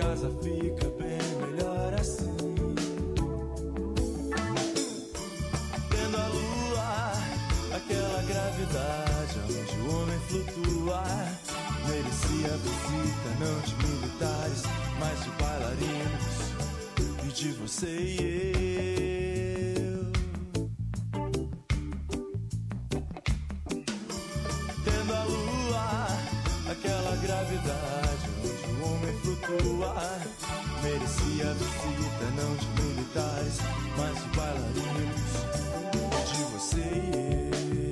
casa fica bem melhor assim. Tendo a lua, aquela gravidade onde o homem flutua, merecia a visita não de militares, mas de bailarinos e de você e eu. Tendo a lua, aquela gravidade onde o homem flutua, merecia a visita não de militares, mas de bailarinos de você e eu.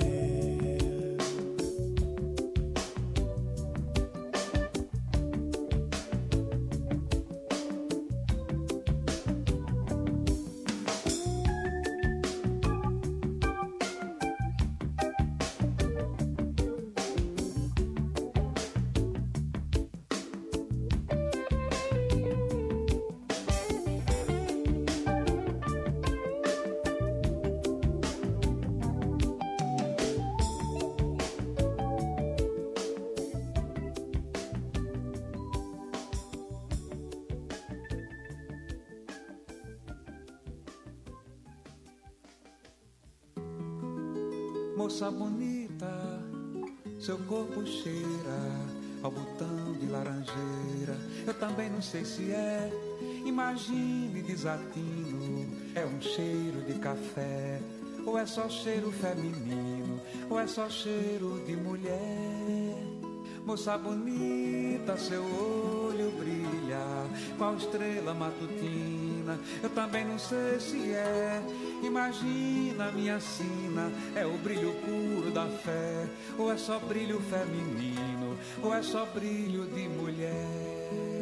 Moça bonita, seu corpo cheira ao botão de laranjeira. Eu também não sei se é, imagine desatino. É um cheiro de café, ou é só cheiro feminino, ou é só cheiro de mulher. Moça bonita, seu olho brilha qual estrela matutina. Eu também não sei se é, imagina minha sina. É o brilho puro da fé, ou é só brilho feminino, ou é só brilho de mulher.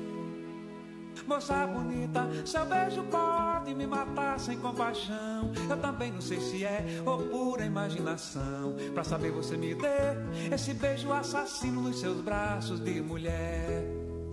Moça bonita, seu beijo pode me matar sem compaixão. Eu também não sei se é ou pura imaginação. Pra saber você me dê esse beijo assassino nos seus braços de mulher.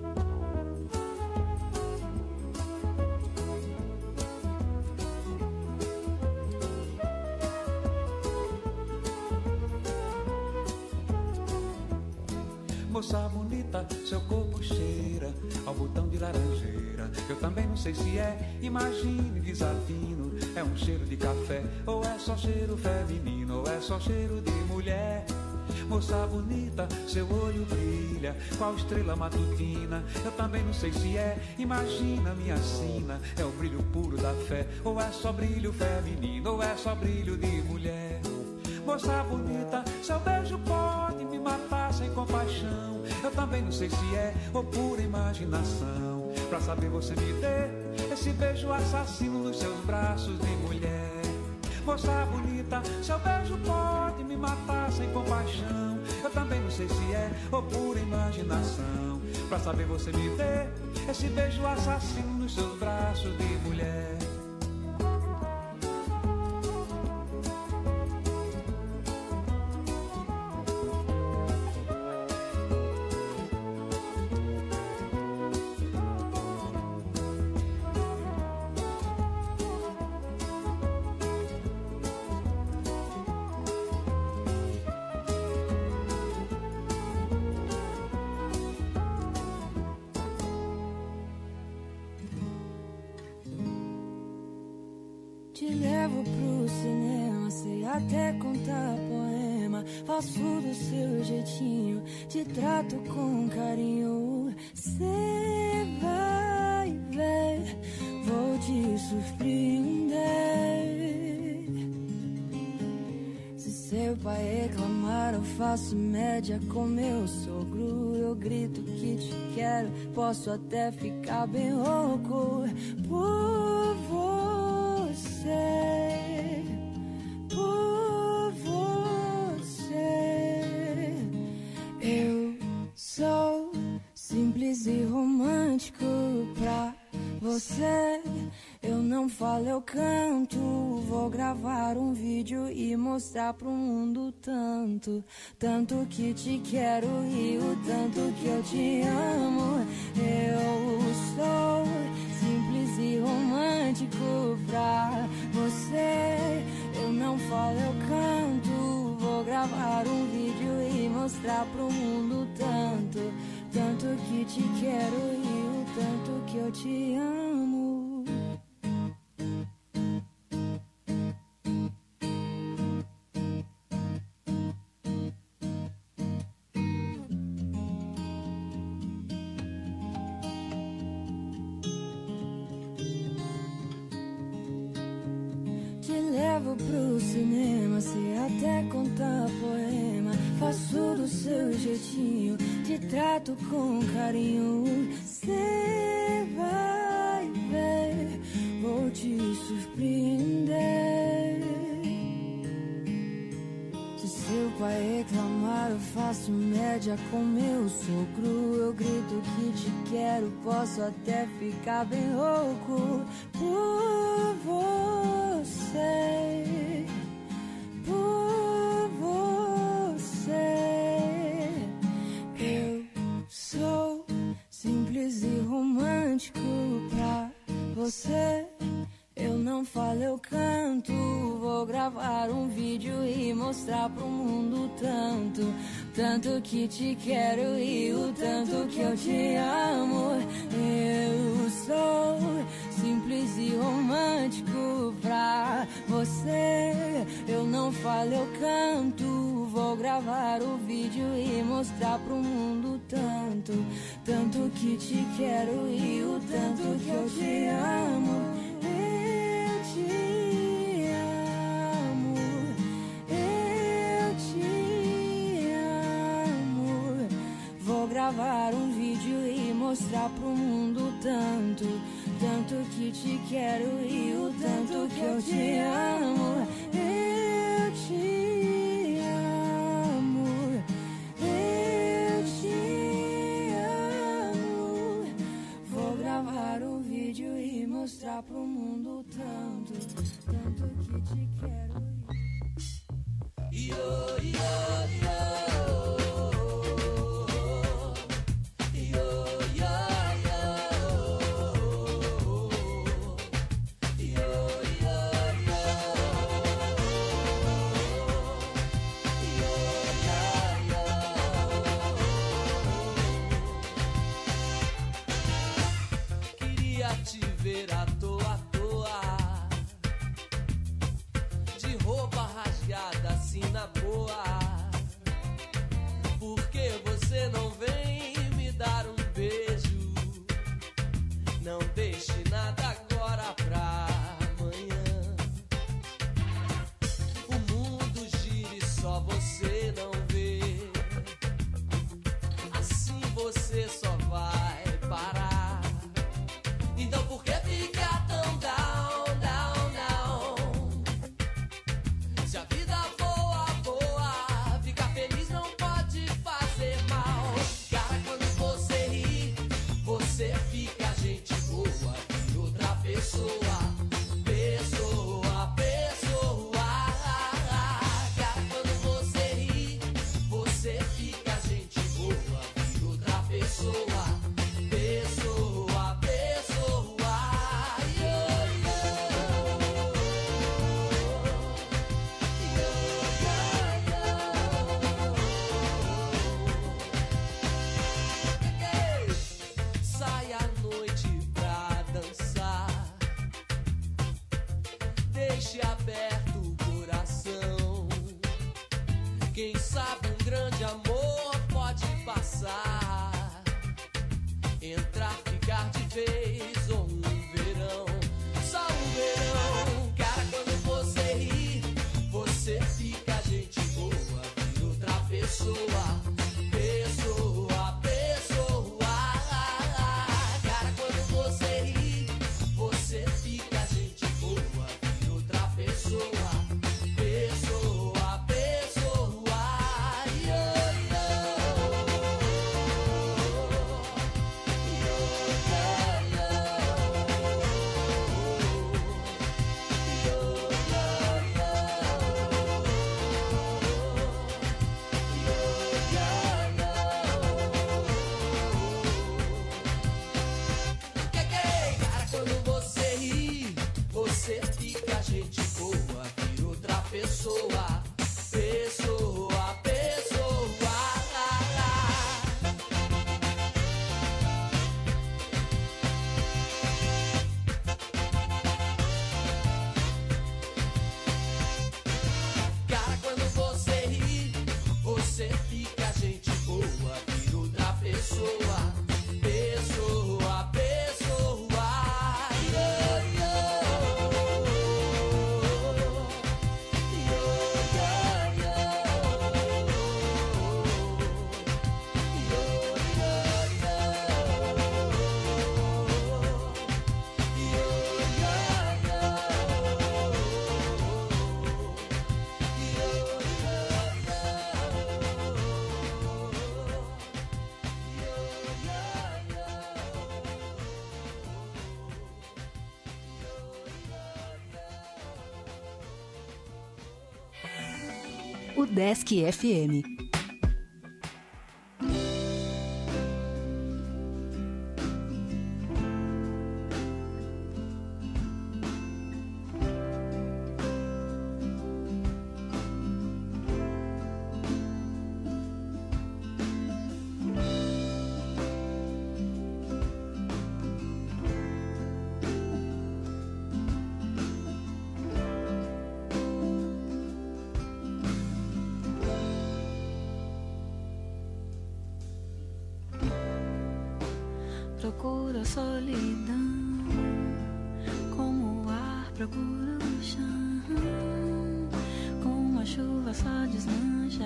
Moça bonita, seu corpo cheira ao botão de laranjeira. Eu também não sei se é, imagine desatino. É um cheiro de café, ou é só cheiro feminino, ou é só cheiro de mulher. Moça bonita, seu olho brilha qual estrela matutina. Eu também não sei se é, imagina minha sina. É o brilho puro da fé, ou é só brilho feminino, ou é só brilho de mulher. Moça bonita, seu beijo pode me matar sem compaixão. Eu também não sei se é ou pura imaginação. Pra saber você me dê esse beijo assassino nos seus braços de mulher. Moça bonita, seu beijo pode me matar sem compaixão. Eu também não sei se é ou pura imaginação. Pra saber você me dê esse beijo assassino nos seus braços de mulher. Te levo pro cinema, sei até contar poema. Faço do seu jeitinho, te trato com carinho. Cê vai ver, vou te surpreender. Se seu pai reclamar, eu faço média com meu sogro. Eu grito que te quero, posso até ficar bem louco por você, por você. Eu sou simples e romântico pra você. Eu não falo, eu canto. Vou gravar um vídeo e mostrar pro mundo tanto, tanto que te quero e o tanto que eu te amo. Eu sou simples e romântico pra você. Eu não falo, eu canto. Vou gravar um vídeo e mostrar pro mundo tanto, tanto que te quero e o tanto que eu te amo. Te levo pro cinema, sei até contar poema. Faço do seu jeitinho, te trato com carinho. Cê vai ver, vou te surpreender. Se seu pai reclamar, eu faço média com meu sogro. Eu grito que te quero, posso até ficar bem louco por você, por você. Eu sou simples e romântico pra você. Eu não falo, eu canto. Vou gravar um vídeo e mostrar pro mundo tanto, tanto que te quero e o tanto que eu te amo. Eu sou simples e romântico pra você. Eu não falo, eu canto. Vou gravar o vídeo e mostrar pro mundo tanto, tanto que te quero e o tanto que eu te amo. Gravar um vídeo e mostrar pro mundo tanto, tanto que te quero e o tanto que eu te amo. Eu te amo, eu te amo. Vou gravar um vídeo e mostrar pro mundo tanto, tanto que te quero. Yo, yo, yo. Te ver à toa, de roupa rasgada assim na boa. Por que você não vem me dar um beijo? Não deixe nada agora pra amanhã. O mundo gira e só você não vê. Assim você só vai parar. Então por que ficar tão down, down, down? Se a vida voa, voa, ficar feliz não pode fazer mal. Cara, quando você ri, você fica gente boa e outra pessoa, pessoa, pessoa. Cara, quando você ri, você fica gente boa e outra pessoa, pessoa, pessoa. Sai à noite UDESC FM. Procura a solidão, como o ar procura o chão, como a chuva só desmancha,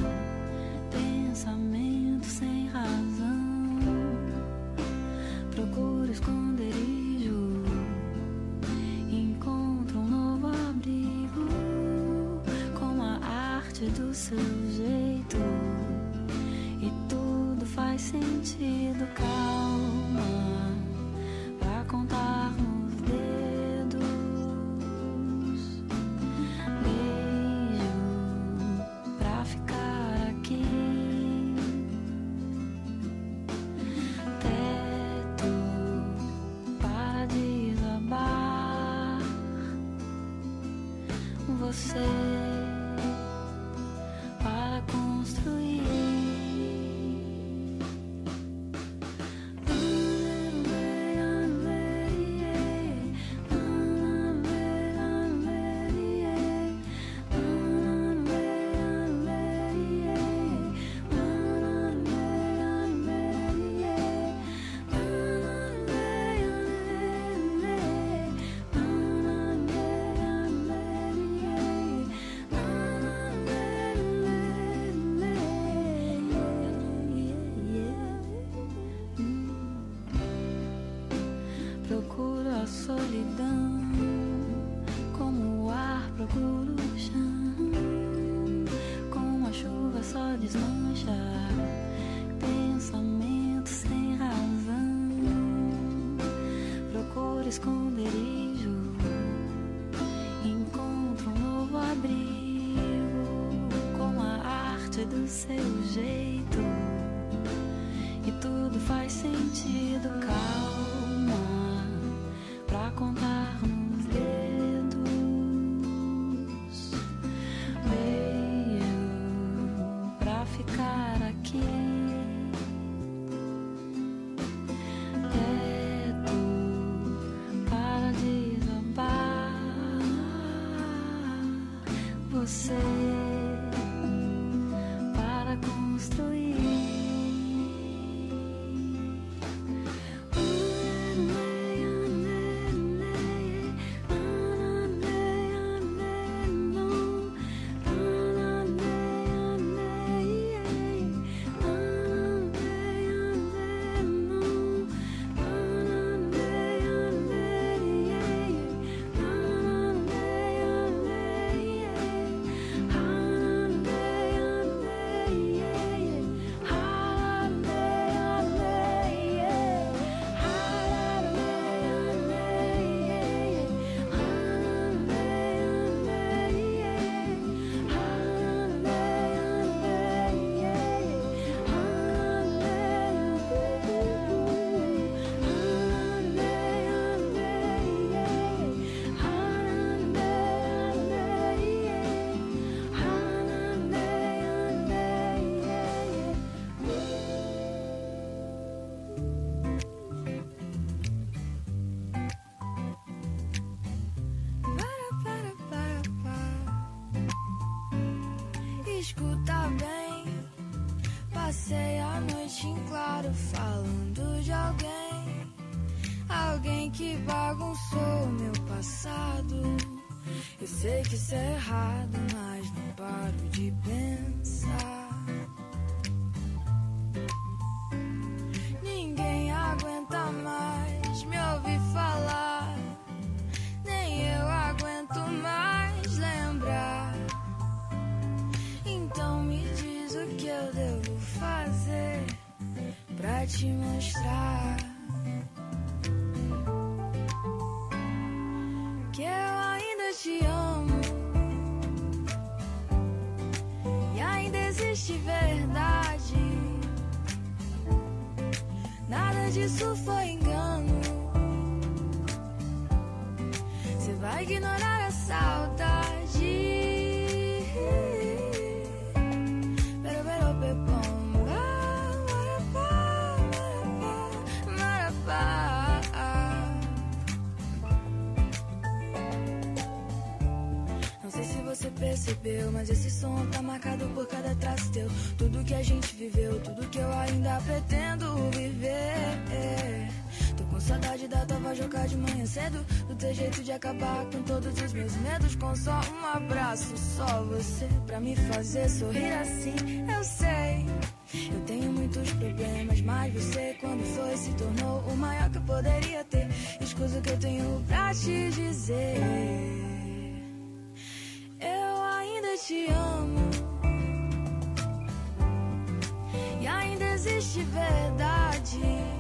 pensamento sem razão. Procura esconderijo, encontra um novo abrigo, com a arte do seu jeito, e tudo faz sentido. Calma pra contar nos dedos, beijo pra ficar aqui, teto para desabar, você para construir. Procuro a solidão, como o ar procura o chão, como a chuva só desmancha, pensamento sem razão. Procuro esconderijo, encontro um novo abrigo, com a arte do seu jeito, e tudo faz sentido. Calma pra contar nos dedos, beijo pra ficar aqui, teto para desabar, você para construir. Escuta bem, passei a noite em claro falando de alguém que bagunçou meu passado. Eu sei que isso é errado, mas não paro de pensar. Ninguém aguenta mais me ouvir falar, nem eu aguento mais lembrar. Então me diz o que eu devo fazer pra te mostrar que eu ainda te amo existe verdade. Nada disso foi engano. Você vai ignorar a saudade. Não sei se você percebeu, mas esse som tá marcado por cada traço teu. Tudo que a gente viveu, tudo que eu ainda pretendo viver. Tô com saudade da tua voz jogar de manhã cedo, do teu jeito de acabar com todos os meus medos. Com só um abraço, só você pra me fazer sorrir assim. Eu sei, eu tenho muitos problemas, mas você quando foi se tornou o maior que eu poderia ter. Escusa o que eu tenho pra te dizer. Eu ainda te amo e ainda existe verdade.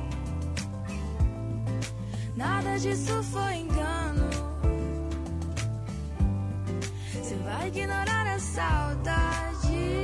Nada disso foi engano. Você vai ignorar a saudade.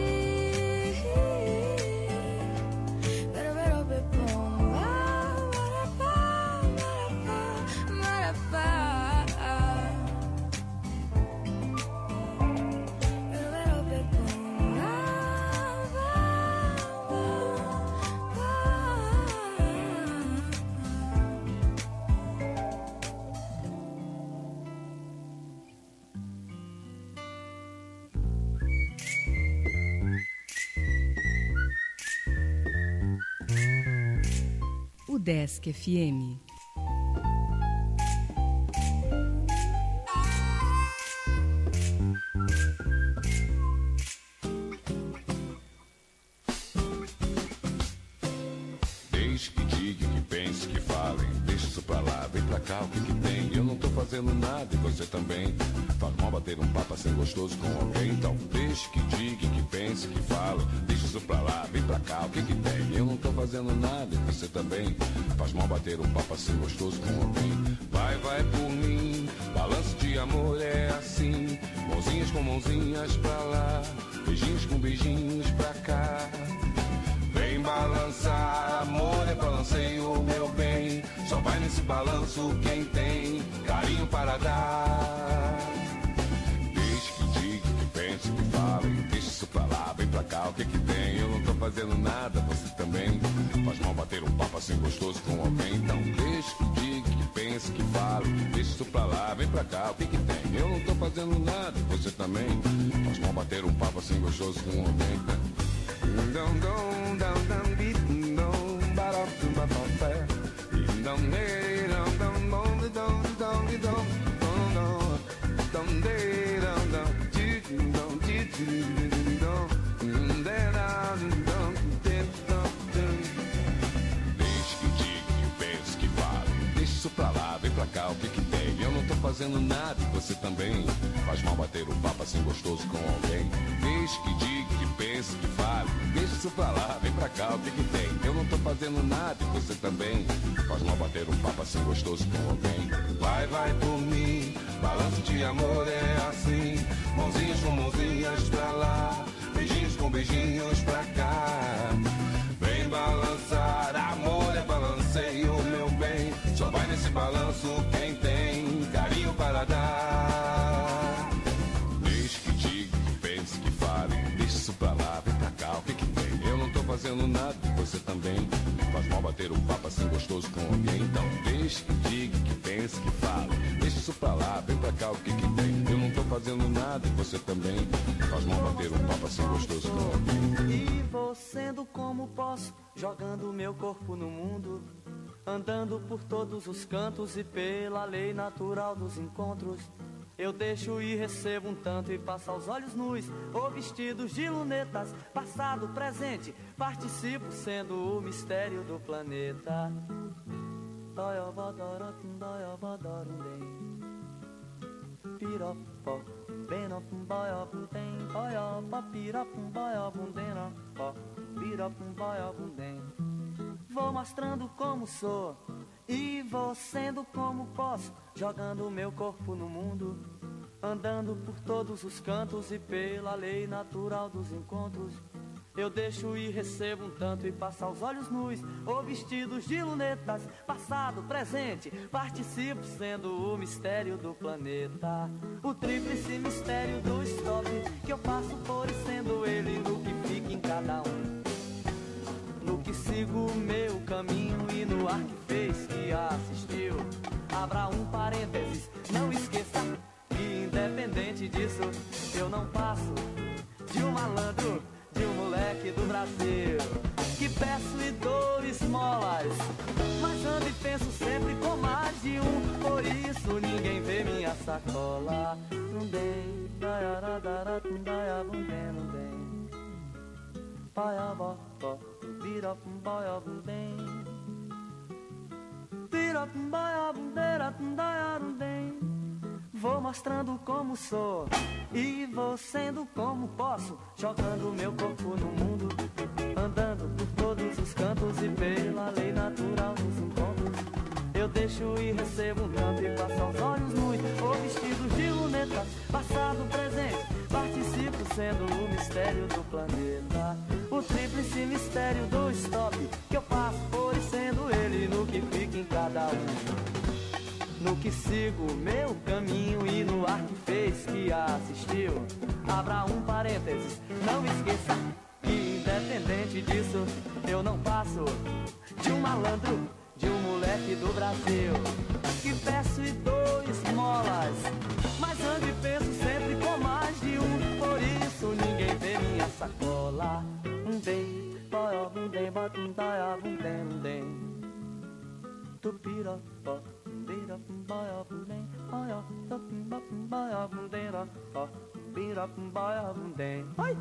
Desk FM. Deixe que diga, que pense, que falem. Deixa isso pra lá, vem pra cá, o que que tem? Eu não tô fazendo nada e você também. Faz mal bater um papo assim gostoso com alguém. Então deixe que diga, que pense, que fale. Deixa isso pra lá, vem pra cá, o que que tem? Eu não tô fazendo nada e você também. Faz mal bater um papo assim gostoso com alguém. Vai, vai por mim, balanço de amor é assim. Mãozinhas com mãozinhas pra lá, beijinhos com beijinhos pra cá. Vem balançar, amor é balanceio, meu bem. Só vai nesse balanço quem tem carinho para dar. Deixe que diga, que pense, que fale. Deixa isso pra lá, vem pra cá, o que que tem? Eu não tô fazendo nada, você também. Faz mal bater um papo assim gostoso com alguém. Então deixe que diga, que pense, que fale. Deixa isso pra lá, vem pra cá, o que que tem? Eu não tô fazendo nada, você também. Faz mal bater um papo assim gostoso com alguém. Dum dum dum dum beat dum ba dum ba dum ba dum dum dum dum dum dum dum Deixe que diga, que pense, que fale. Deixa isso pra lá, vem pra cá, o que que tem? Eu não tô fazendo nada e você também. Faz mal bater um papo assim gostoso com alguém. Deixe que diga, que pense, que fale. Deixa isso pra lá, vem pra cá, o que que tem? Eu não tô fazendo nada e você também. Faz mal bater um papo assim gostoso com alguém. Vai, vai por mim, balanço de amor é assim. Mãozinhas com mãozinhas pra lá, beijinhos com beijinhos pra cá. Vem balançar, amor é balanceio, meu bem. Só vai nesse balanço quem tem carinho para dar. Deixe que diga, que pense, que fale. Deixa isso pra lá, vem pra cá, o que que tem? Eu não tô fazendo nada, você também. Faz mal bater um papo assim gostoso com alguém. Então deixe que diga, que pense, que fale. Deixa isso pra lá, vem pra cá, o que que tem? Eu não tô fazendo nada, você também. Faz mal bater um papo assim gostoso com alguém. E vou sendo como posso, jogando meu corpo no mundo, andando por todos os cantos e pela lei natural dos encontros. Eu deixo e recebo um tanto e passo aos olhos nus ou vestidos de lunetas. Passado, presente, participo sendo o mistério do planeta. Vou mostrando como sou e vou sendo como posso, jogando o meu corpo no mundo, andando por todos os cantos e pela lei natural dos encontros. Eu deixo e recebo um tanto e passo aos olhos nus ou vestidos de lunetas, passado, presente, participo sendo o mistério do planeta. O tríplice mistério do stop que eu passo por e sendo ele no que fica em cada um. No que sigo o meu caminho e no ar que fez que assistiu. Abra um parênteses, não esqueça que independente disso eu não passo de um malandro, de um moleque do Brasil que peço e dou esmolas, mas ando e penso sempre com mais de um. Por isso ninguém vê minha sacola. Não dei, não dei, pai avó, vira pai avó, vira pai. Vou mostrando como sou e vou sendo como posso, jogando meu corpo no mundo, andando por todos os cantos e pela lei natural dos encontros. Eu deixo e recebo um tanto e passo aos olhos nus ou vestidos de luneta, passado, presente, participo sendo o mistério do planeta. O tríplice mistério do stop que eu passo por e sendo ele no que fica em cada um. No que sigo meu caminho e no ar que fez que assistiu. Abra um parênteses, não esqueça que independente disso eu não passo de um malandro, de um moleque do Brasil que peço e dou esmolas, mas ando e penso sempre com mais de um. Por isso ninguém vê minha sacola. Bem, bem, tupira, ai!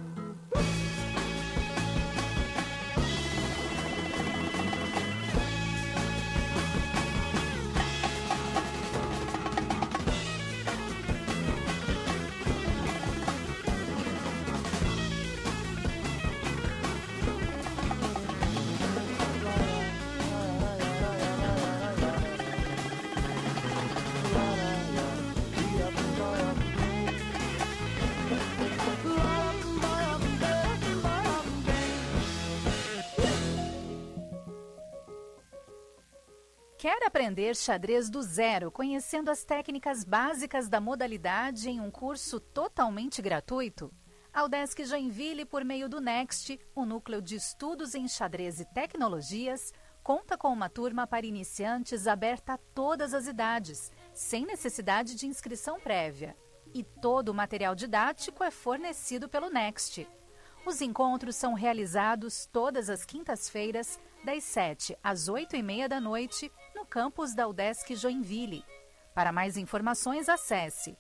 Quer aprender xadrez do zero, conhecendo as técnicas básicas da modalidade em um curso totalmente gratuito? A UDESC Joinville, por meio do Next, o Núcleo de Estudos em Xadrez e Tecnologias, conta com uma turma para iniciantes aberta a todas as idades, sem necessidade de inscrição prévia. E todo o material didático é fornecido pelo Next. Os encontros são realizados todas as quintas-feiras, das 7 às 8h30 da noite, no campus da UDESC Joinville. Para mais informações, acesse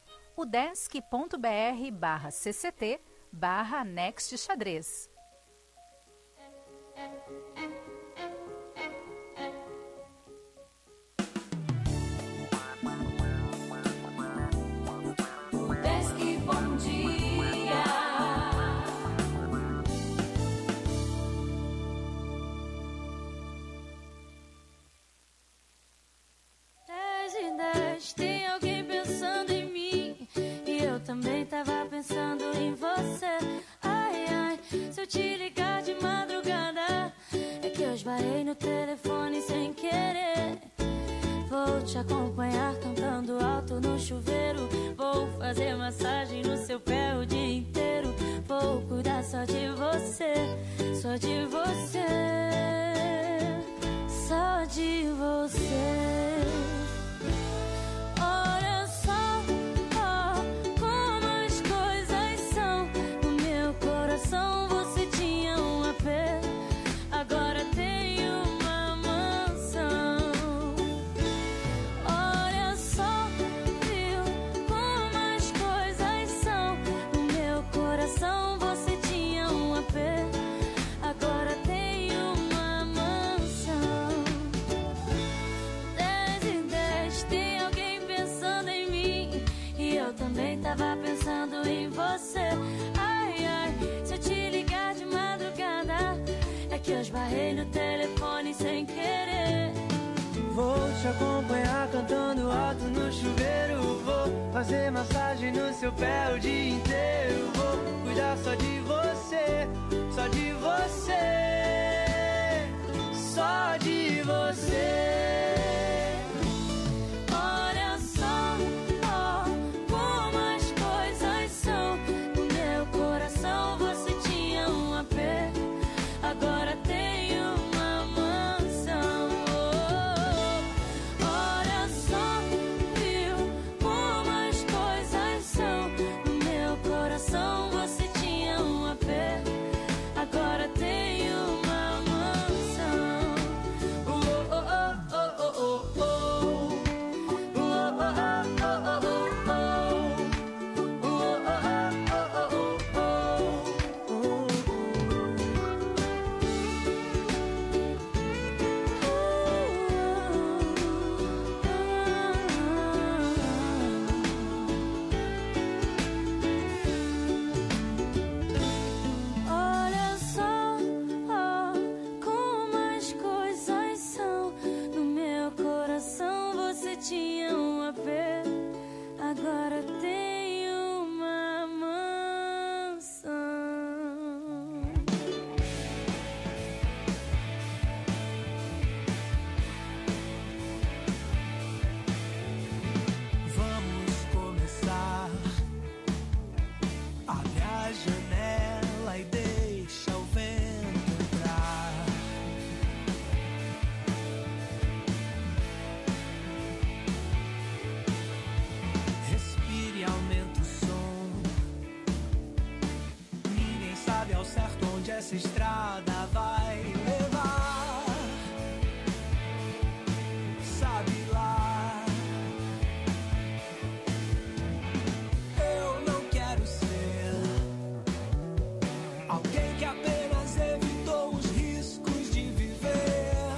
udesc.br/cct/Next Xadrez. UDESC, bom dia. Tem alguém pensando em mim e eu também tava pensando em você. Ai, ai, se eu te ligar de madrugada é que eu esbarrei no telefone sem querer. Vou te acompanhar cantando alto no chuveiro. Vou fazer massagem no seu pé o dia inteiro. Vou cuidar só de você, só de você, só de você. Olha só, como as coisas são. No meu coração você tinha um AP, agora tem uma mansão. Olha só, viu como as coisas são. No meu coração você tinha um AP, agora tem uma mansão. 10 em 10, tem alguém pensando em mim e eu também tava pensando em você. Ai, ai, se eu te ligar de madrugada é que eu esbarrei no telefone sem querer. Vou te acompanhar cantando alto no chuveiro. Vou fazer massagem no seu pé o dia inteiro. Vou cuidar só de você, só de você, só de você. Olha só, oh, como as coisas são. No meu coração você tinha um AP, agora tem uma mansão. Oh, olha só, viu como as coisas são. No meu coração você tinha um AP, agora tem uma mansão. Oh, oh, oh, oh, oh, oh, oh. Olha só, oh, como as coisas são. No meu coração você tinha um AP, agora tem uma mansão. Vamos começar. Abre a janela e deixa o vento entrar. Respire, aumenta o som. Ninguém sabe ao certo onde essa estrada vai levar. Sabe lá. Eu não quero ser alguém que apenas evitou os riscos de viver.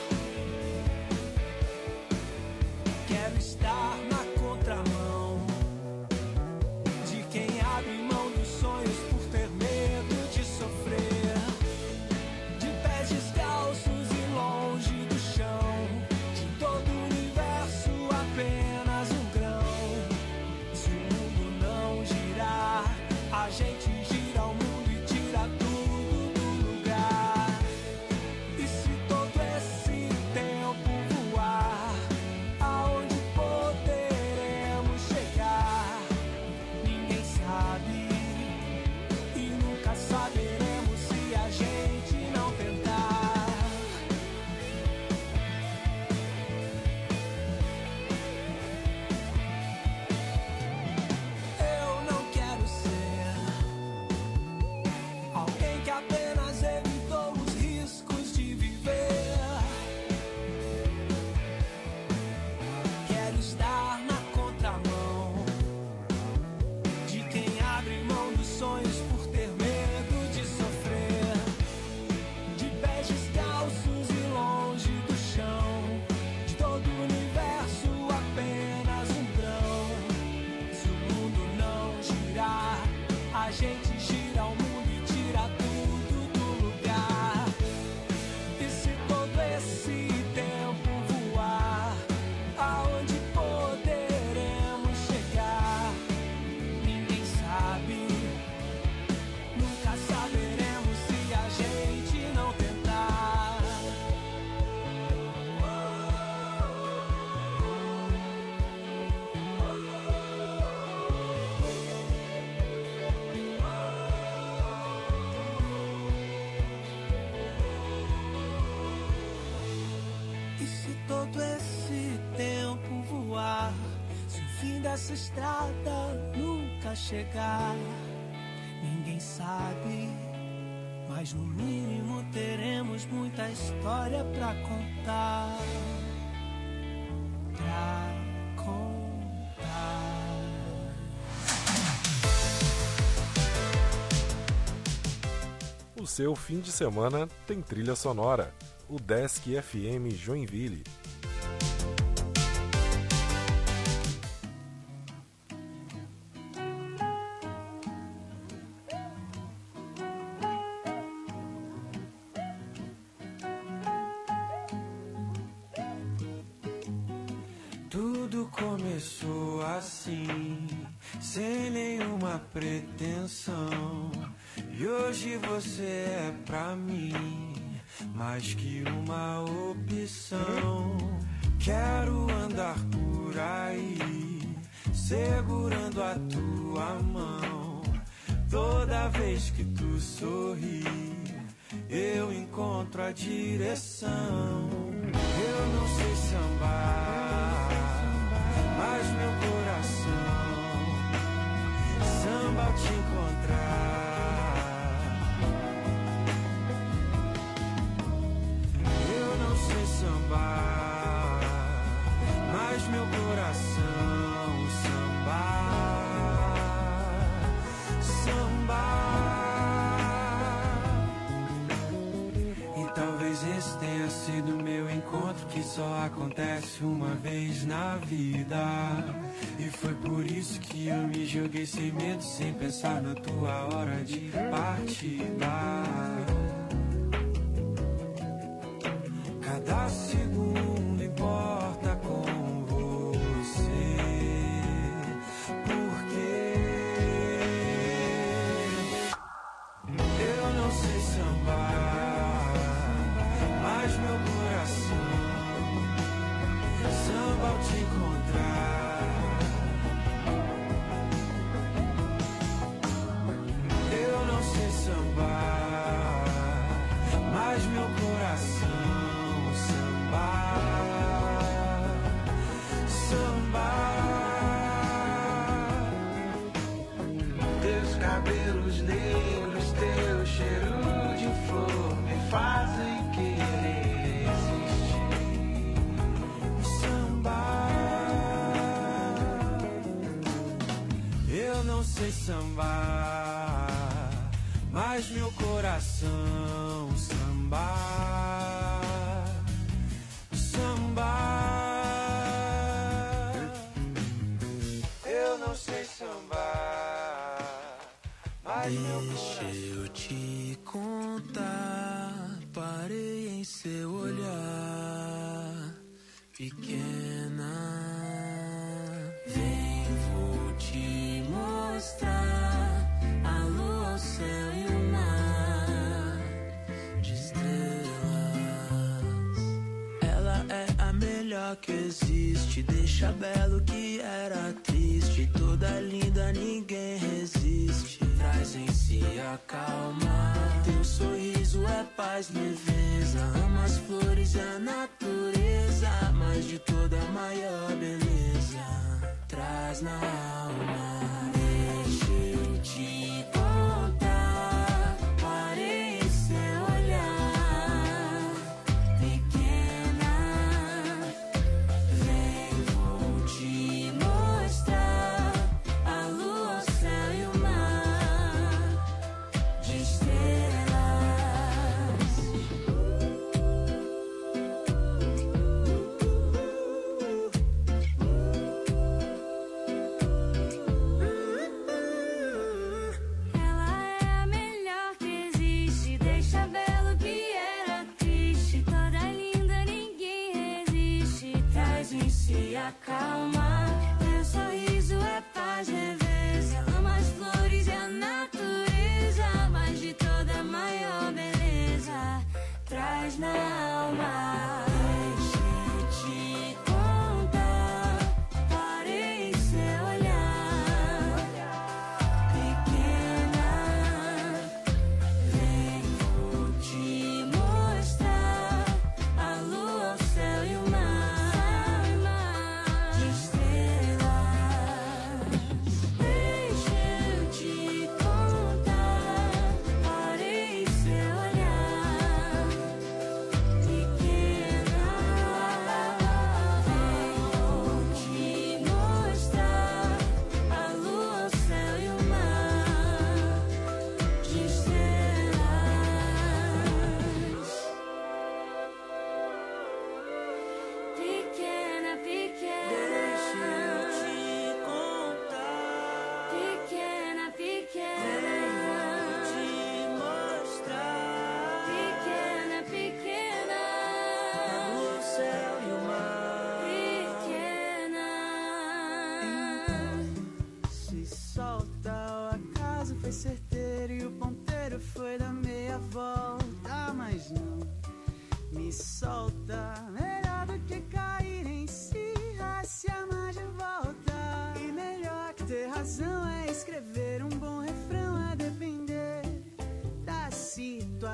Quero estar na contramão de quem abre mão dos sonhos por ter medo de sofrer. De pés descalços e longe do chão, de todo o universo apenas um grão. Se o mundo não girar, a gente gira o mundo e tira tudo do lugar. E se todo esse tempo voar, aonde poderemos chegar? Ninguém sabe e nunca saberemos se a gente não tentar. Eu não quero ser alguém que apenas evitou os riscos de viver. Quero estar na contramão de quem abre mão dos sonhos por ter medo de sofrer. De pés descalços e longe do chão, de todo o universo apenas um grão. Se o mundo não girar, a gente gira o mundo e tira tudo do lugar. E se todo esse tempo voar, aonde poderemos chegar? Ninguém sabe, nunca saberemos se a gente não tentar. E se todo esse tempo voar, se o fim dessa estrada nunca chegar? Ninguém sabe, mas no mínimo teremos muita história pra contar. Pra contar. O seu fim de semana tem trilha sonora. O Desk FM Joinville. Tudo Tudo começou assim, sem nenhuma pretensão. E hoje você é pra mim mais que uma opção. Quero andar por aí, segurando a tua mão. Toda vez que tu sorri, eu encontro a direção. Eu não sei sambar, mas meu coração samba ao te encontrar. Eu não sei sambar, mas meu coração sambar. E talvez esse tenha sido meu encontro, que só acontece uma vez na vida. E foi por isso que eu me joguei sem medo, sem pensar na tua hora de partida. Cada segundo importa com você, porque eu não sei sambar, mas meu coração samba ao te encontrar. Eu não sei sambar, mas meu coração sambar. Teus cabelos negros, teu cheiro de flor me fazem querer existir. Sambar. Eu não sei sambar, mas meu coração sambar. Eu não sei sambar, mas deixa eu te contar. Parei em seu olhar, pequena. Vem, vou te mostrar a lua, o céu e o mar de estrelas. Ela é a melhor que existe, deixa belo que era triste. Toda linda, ninguém resiste, traz em si a calma. Teu sorriso é paz, leveza, ama as flores e a natureza, mas de toda a maior beleza traz na alma. Deixa eu te contar, parei em seu olhar, pequena. Vem, vou te mostrar a lua, o céu e o mar de estrelas. Ela é a melhor que existe, deixa belo que era triste. Toda linda, ninguém resiste, traz em si a calma. Teu sorriso é paz, leveza, ama as flores e a natureza, mas de toda a maior beleza traz na alma. Deixa eu te contar, parei em seu olhar, pequena. Vem, vou te mostrar a lua, o céu e o mar de estrelas.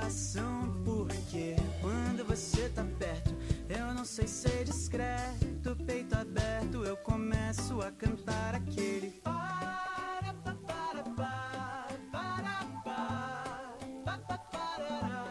situação, porque quando você tá perto, eu não sei ser discreto, peito aberto, eu começo a cantar aquele para, para, para, para, para, para, para.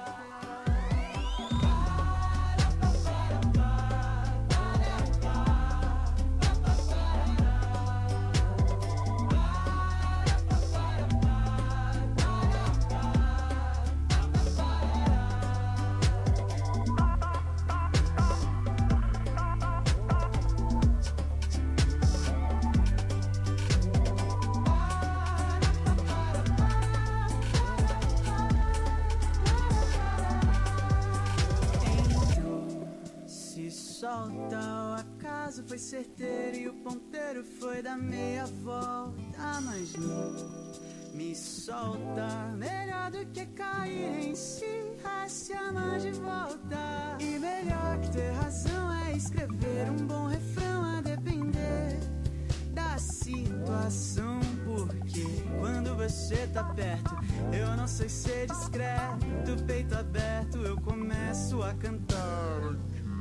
Solta, o acaso foi certeiro e o ponteiro foi dar meia volta, mas não me solta. Melhor do que cair em si é se amar de volta. E melhor que ter razão é escrever um bom refrão a depender da situação, porque quando você tá perto, eu não sei ser discreto, peito aberto, eu começo a cantar.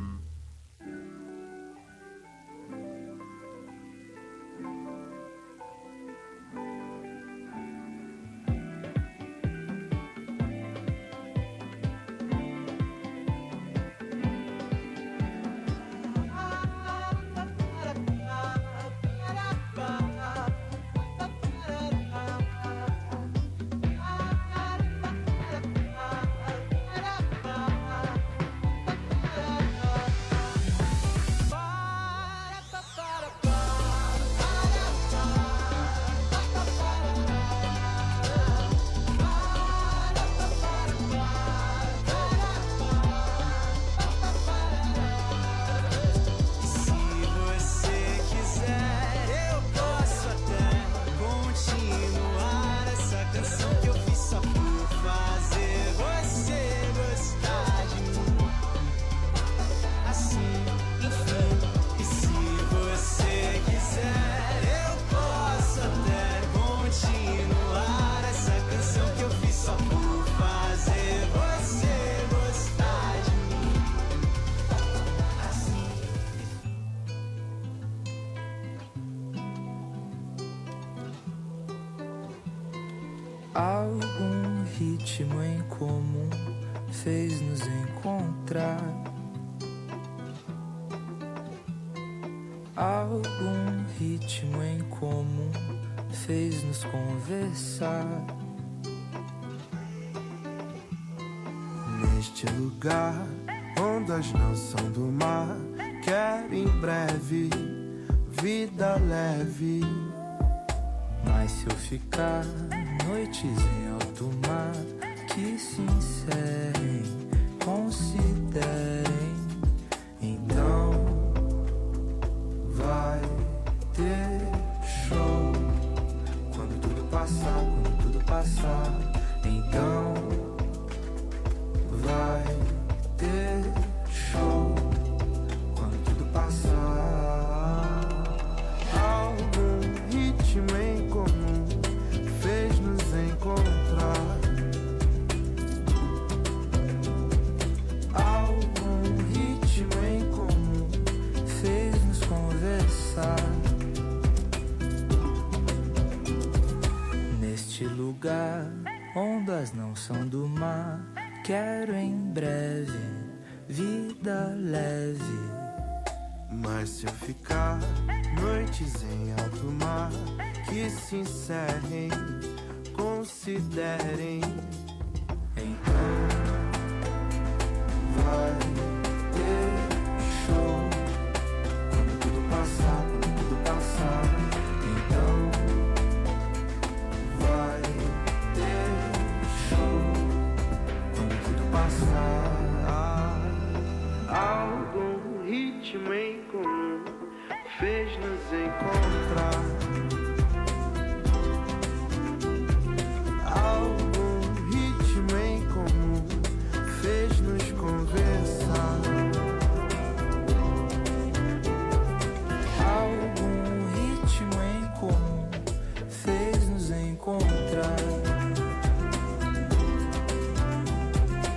Algum ritmo em comum fez nos encontrar. Algum ritmo em comum fez nos conversar. Neste lugar, ondas não são do mar. Quero em breve vida leve. Mas se eu ficar noites em alto mar que se encerrem, considerem, então vai ter show. Quando tudo passar, então vai ter show. Quando tudo passar, algum ritmo em comum fez nos encontrar. Algum ritmo em comum fez nos conversar. Neste lugar, ondas não são do mar. Quero em breve vida leve. Mas se eu ficar noites em alto mar que se encerrem, considerem, então vai ter show. Quando tudo passar, então vai ter show. Quando tudo passar, algum ritmo em comum fez nos encontrar. Algum ritmo em comum fez nos conversar. algum ritmo em comum fez nos encontrar.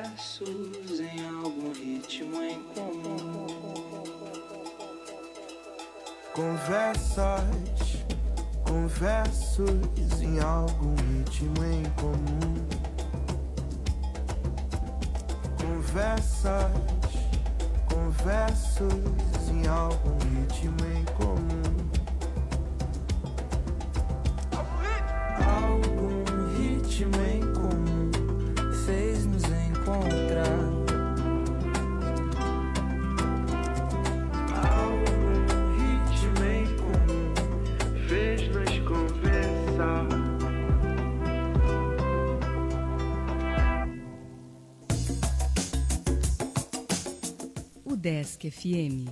versos em algum ritmo em comum. Conversas, conversos em algum ritmo em comum. Conversas, conversos em algum ritmo em comum. Algum ritmo em comum fez nos encontrar. Algum ritmo em comum fez nos conversar. O Desk FM.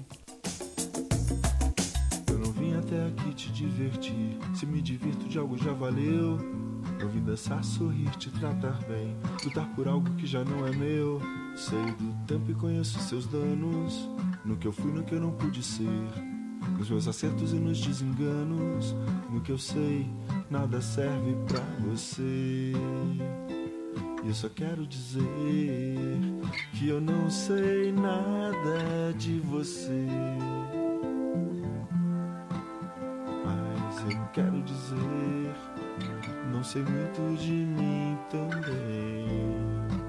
Eu não vim até aqui te divertir. Se me divirto de algo já valeu. Eu vim dançar, sorrir, te tratar bem, lutar por algo que já não é meu. Sei do tempo e conheço seus danos, no que eu fui, no que eu não pude ser, nos meus acertos e nos desenganos. No que eu sei, nada serve pra você. E eu só quero dizer que eu não sei nada de você, mas eu quero dizer, não sei muito de mim também.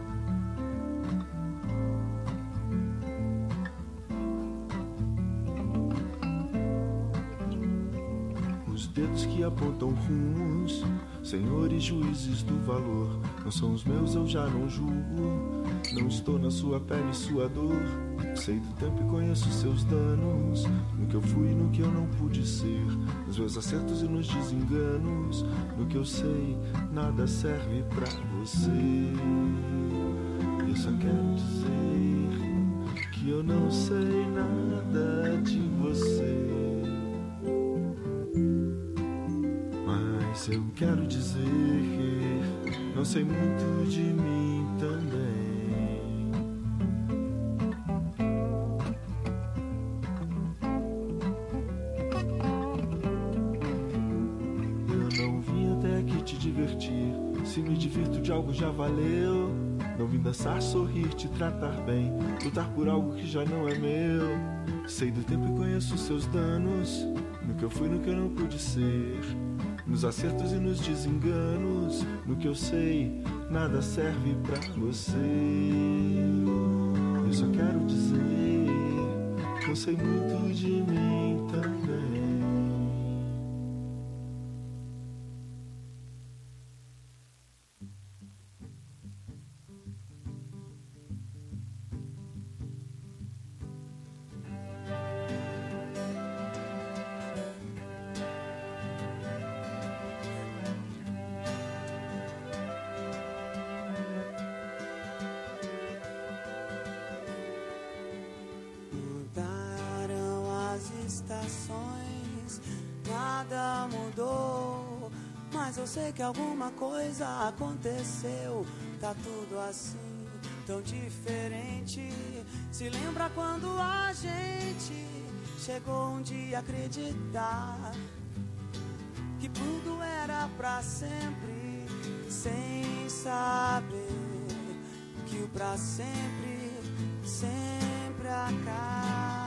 Os dedos que apontam rumos, senhores juízes do valor, não são os meus, eu já não julgo. Não estou na sua pele, sua dor. Sei do tempo e conheço seus danos, no que eu fui e no que eu não pude ser, nos meus acertos e nos desenganos. No que eu sei, nada serve pra você. Eu só quero dizer que eu não sei nada de você, mas eu quero dizer que não sei muito de mim também. Se me divirto de algo já valeu. Não vim dançar, sorrir, te tratar bem, lutar por algo que já não é meu. Sei do tempo e conheço seus danos, no que eu fui, no que eu não pude ser, nos acertos e nos desenganos. No que eu sei, nada serve pra você. Eu só quero dizer que eu sei muito de mim também. Nada mudou, mas eu sei que alguma coisa aconteceu. Tá tudo assim, tão diferente. Se lembra quando a gente chegou um dia a acreditar que tudo era pra sempre, sem saber que o pra sempre sempre acaba.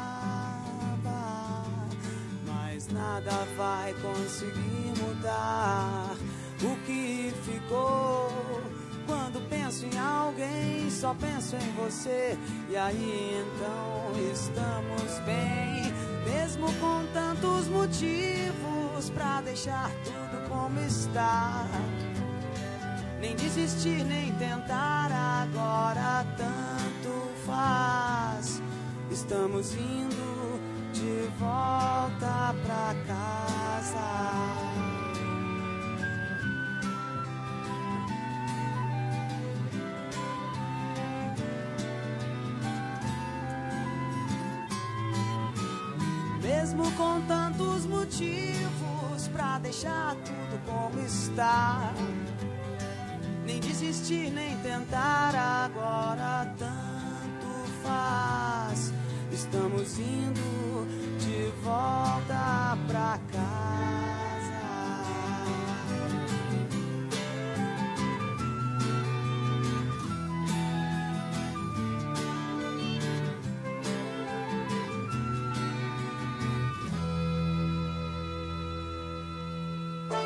Nada vai conseguir mudar o que ficou. Quando penso em alguém, só penso em você. E aí então estamos bem, mesmo com tantos motivos pra deixar tudo como está. Nem desistir, nem tentar, agora tanto faz. Estamos indo de volta pra casa. Mesmo com tantos motivos pra deixar tudo como está. Nem desistir, nem tentar, agora tanto faz. Estamos indo de volta pra casa.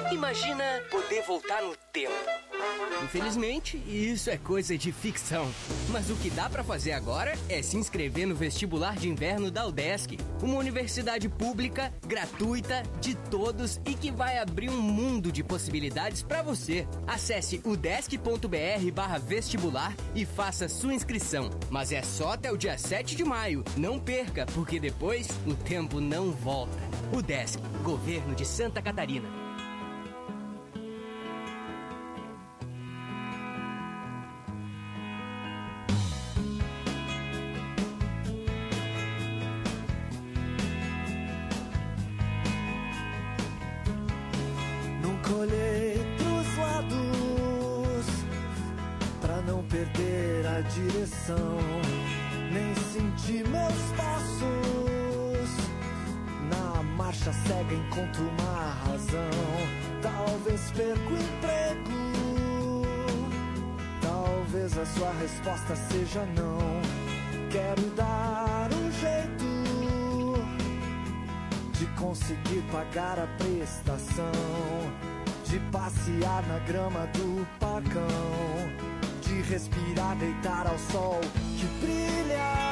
Imagina poder voltar no tempo. Infelizmente, isso é coisa de ficção. Mas o que dá pra fazer agora é se inscrever no vestibular de inverno da UDESC, uma universidade pública, gratuita, de todos e que vai abrir um mundo de possibilidades pra você. Acesse udesc.br/vestibular e faça sua inscrição. Mas é só até o dia 7 de maio. Não perca, porque depois o tempo não volta. UDESC, Governo de Santa Catarina. Nunca olhei pros lados pra não perder a direção, nem senti meus passos na marcha cega, encontro uma razão. Talvez perca o emprego, talvez a sua resposta seja não. Quero dar um jeito de conseguir pagar a prestação, de passear na grama do parcão, de respirar, deitar ao sol que brilha.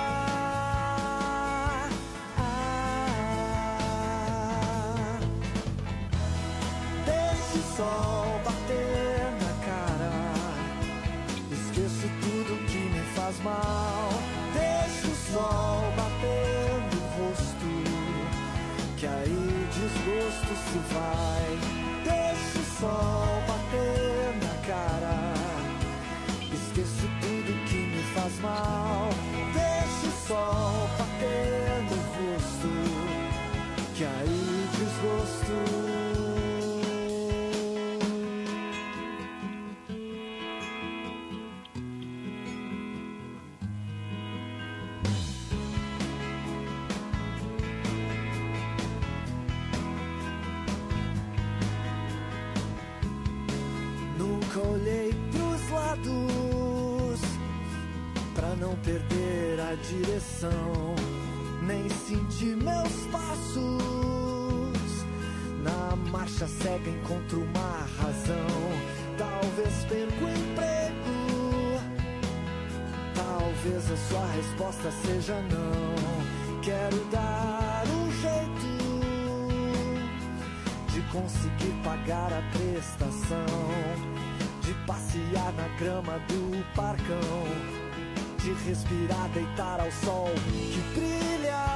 Deixa o sol bater na cara, esqueço tudo que me faz mal. Deixa o sol bater no rosto, que aí desgosto se vai. Deixa o sol bater na cara, esqueço tudo que me faz mal. Deixa o sol bater no rosto, que aí desgosto. Olhei pros lados pra não perder a direção, nem senti meus passos na marcha cega, encontro uma razão. Talvez perca o emprego, talvez a sua resposta seja não. Quero dar um jeito de conseguir pagar a prestação, de passear na grama do parcão, de respirar, deitar ao sol que brilha.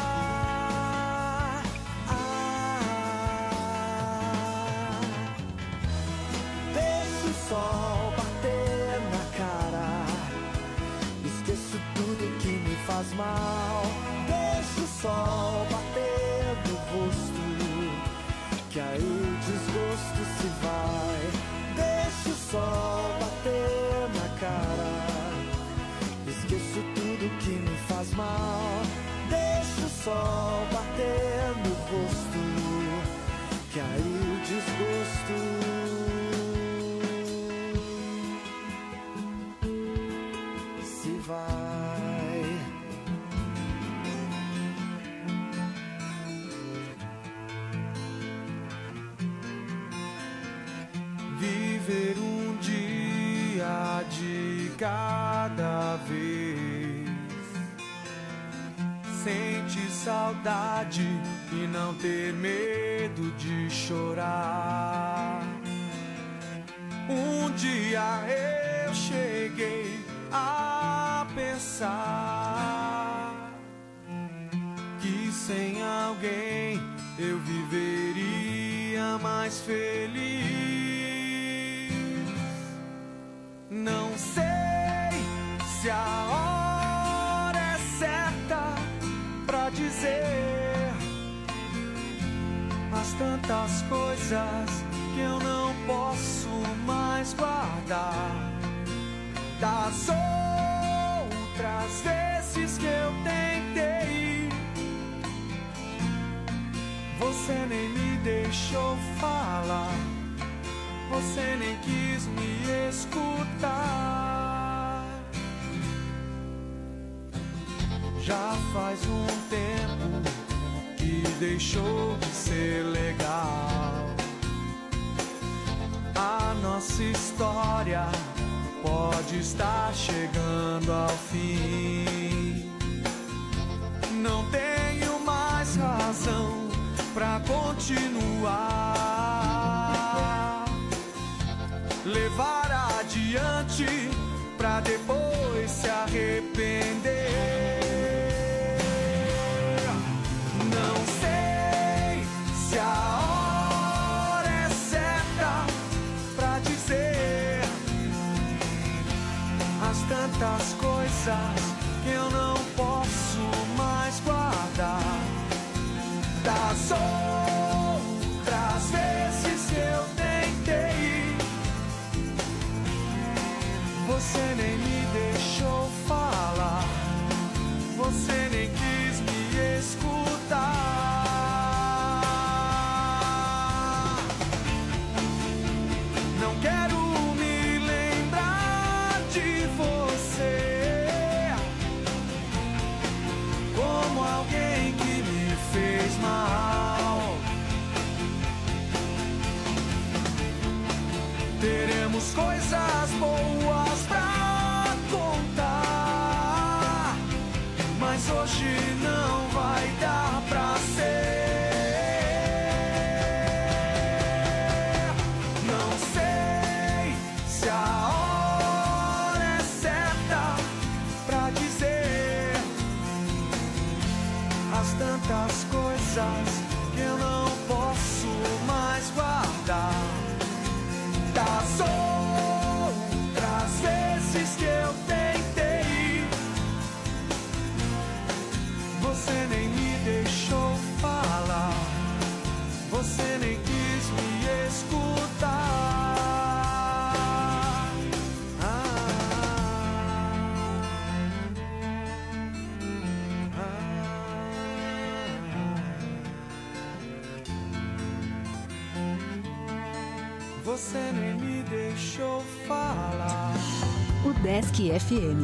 Deixa o sol bater na cara, esqueço tudo que me faz mal. Deixa o sol bater no rosto, que aí desgosto se vai. Deixa o sol bater na cara, esqueço tudo que me faz mal. Deixa o sol bater no rosto, que aí o desgosto se vai. Viver um dia de cada vez. Sente saudade e não ter medo de chorar. Um dia eu cheguei a pensar que sem alguém eu viveria mais feliz. Não sei se a hora é certa pra dizer as tantas coisas que eu não posso mais guardar. Das outras vezes que eu tentei, você nem me deixou falar, você nem quis me escutar. Já faz um tempo que deixou de ser legal. nossa história pode estar chegando ao fim. Não tenho mais razão pra continuar. Levar adiante pra depois se arrepender. Não sei se a hora é certa pra dizer as tantas coisas que eu não posso mais guardar. Das outras vezes que eu tentei, você nem me deixou falar, você nem quis me escutar. Não quero me lembrar de você como alguém que me fez mal. Teremos coisas boas pra contar, mas hoje não vai dar pra ser. Não sei se a hora é certa pra dizer as tantas coisas que eu não posso mais guardar. Das outras vezes que eu tentei, você nem me deixou falar, você nem quis me escutar. Você nem me deixou falar. O Desk FM.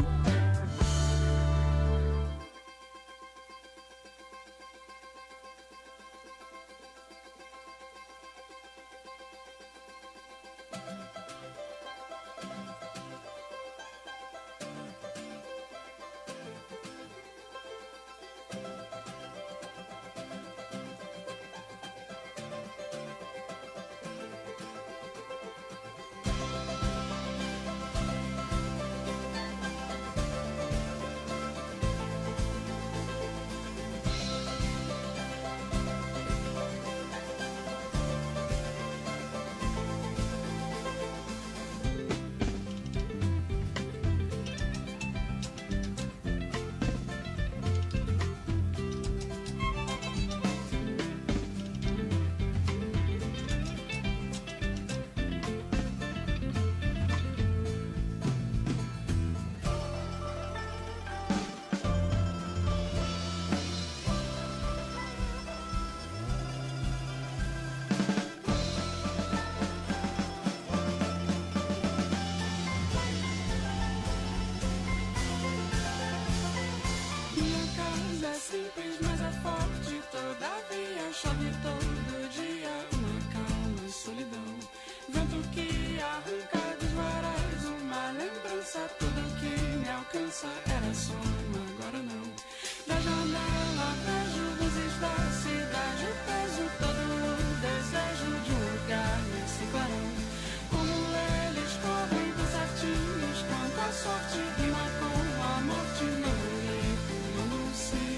Simples, mas é forte, todavia chove todo dia, uma calma solidão, vento que arranca dos varais, uma lembrança, tudo que me alcança era sonho, agora não. Da janela vejo luzes da cidade, o peso, todo o desejo de um lugar nesse clarão, como eles correm tão certinhos, quanto a sorte rima com a morte, não bonito, não sei.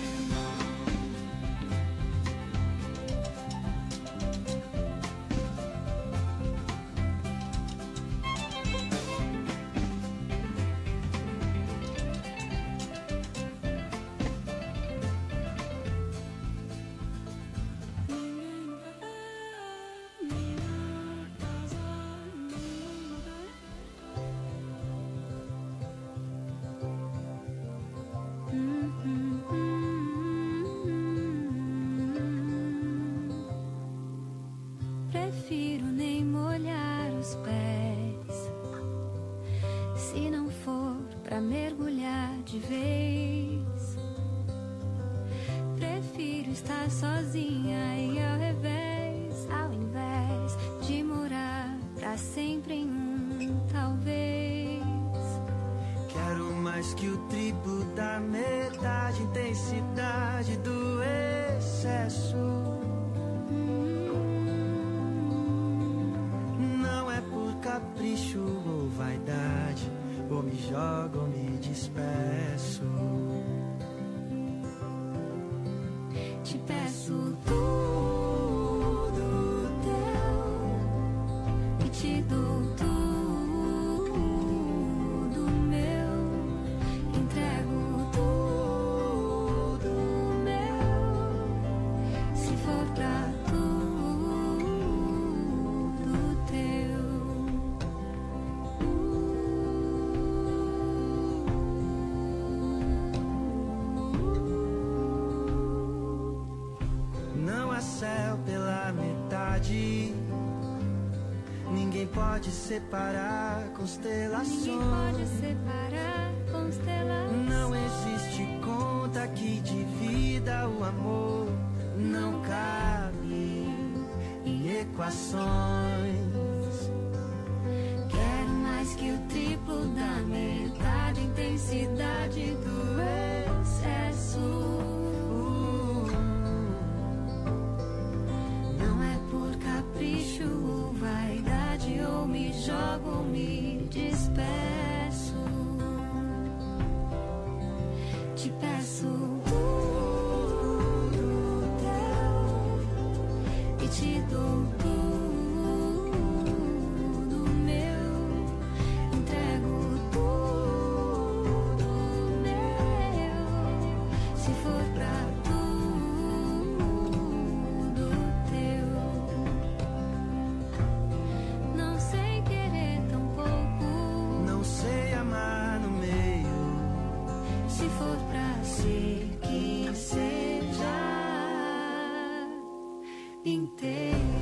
Prefiro nem molhar os pés, se não for pra mergulhar de vez. Prefiro estar sozinha e ao revés, ao invés de morar pra sempre em um talvez. Quero mais que o triplo da metade, intensidade do excesso. Não é por capricho ou vaidade, ou me jogo ou me despeço. Te peço tudo teu e te dou tudo meu. Entrego tudo meu, se for pra tudo teu. Não há céu pela metade, ninguém pode separar constelações. Ninguém pode separar constelações. Não existe conta que divida o amor, não cabe em equações. Quero mais que o triplo da metade, intensidade do excesso. Não é por capricho ou vaidade, ou me jogo ou me despeço. Te peço tudo teu e te dou tudo meu. Entrego tudo meu, se for pra tudo teu. Não sei querer tão pouco, não sei amar no meio, se for pra ser que seja inteiro.